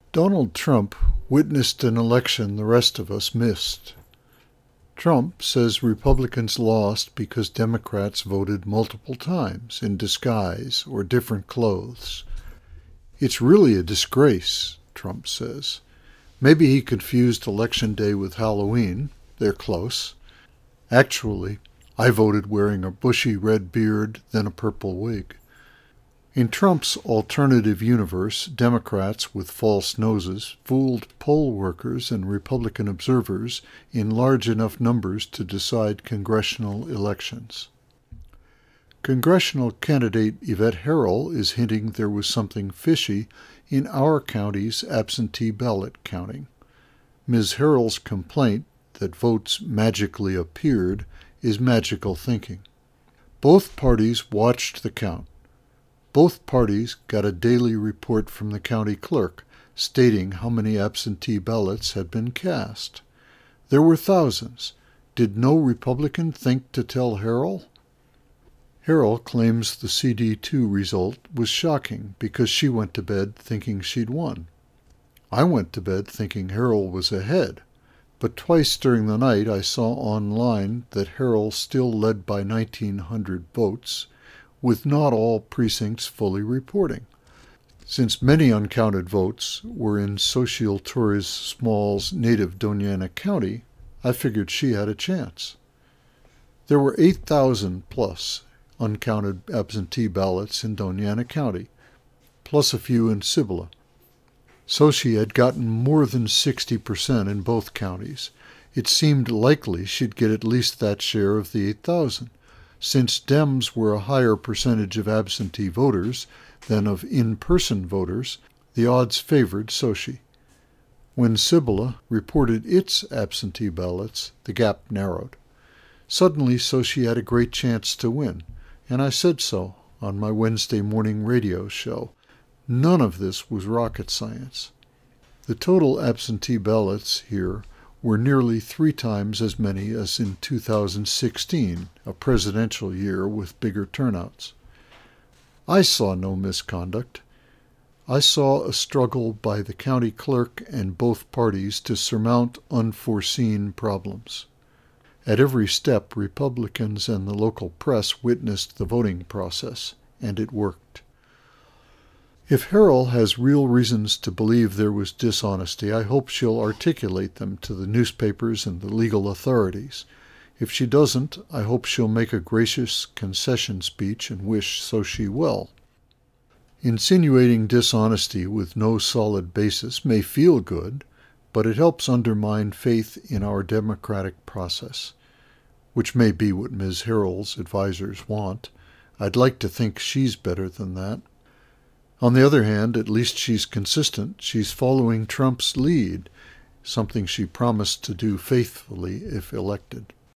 Donald Trump witnessed an election the rest of us missed. Trump says Republicans lost because Democrats voted multiple times in disguise or different clothes. It's really a disgrace, Trump says. Maybe he confused Election Day with Halloween. They're close. Actually, I voted wearing a bushy red beard, then a purple wig. In Trump's alternative universe, Democrats with false noses fooled poll workers and Republican observers in large enough numbers to decide congressional elections. Congressional candidate Yvette Herrell is hinting there was something fishy in our county's absentee ballot counting. Ms. Herrell's complaint that votes magically appeared is magical thinking. Both parties watched the count. Both parties got a daily report from the county clerk stating how many absentee ballots had been cast. There were thousands. Did no Republican think to tell Herrell? Herrell claims the CD2 result was shocking because she went to bed thinking she'd won. I went to bed thinking Herrell was ahead, but twice during the night I saw online that Herrell still led by 1,900 votes, with not all precincts fully reporting. Since many uncounted votes were in Xochitl Torres Small's native Doñana County, I figured she had a chance. There were 8,000 plus uncounted absentee ballots in Doñana County, plus a few in Cibola. Xochitl had gotten more than 60% in both counties. It seemed likely she'd get at least that share of the 8,000. Since Dems were a higher percentage of absentee voters than of in-person voters, the odds favored Xochitl. When Cibola reported its absentee ballots, the gap narrowed. Suddenly, Xochitl had a great chance to win, and I said so on my Wednesday morning radio show. None of this was rocket science. The total absentee ballots here were nearly 3 times as many as in 2016, a presidential year with bigger turnouts. I saw no misconduct. I saw a struggle by the county clerk and both parties to surmount unforeseen problems. At every step, Republicans and the local press witnessed the voting process, and it worked. If Herrell has real reasons to believe there was dishonesty, I hope she'll articulate them to the newspapers and the legal authorities. If she doesn't, I hope she'll make a gracious concession speech and wish Xochitl well. Insinuating dishonesty with no solid basis may feel good, but it helps undermine faith in our democratic process, which may be what Ms. Herrell's advisors want. I'd like to think she's better than that. On the other hand, at least she's consistent. She's following Trump's lead, something she promised to do faithfully if elected.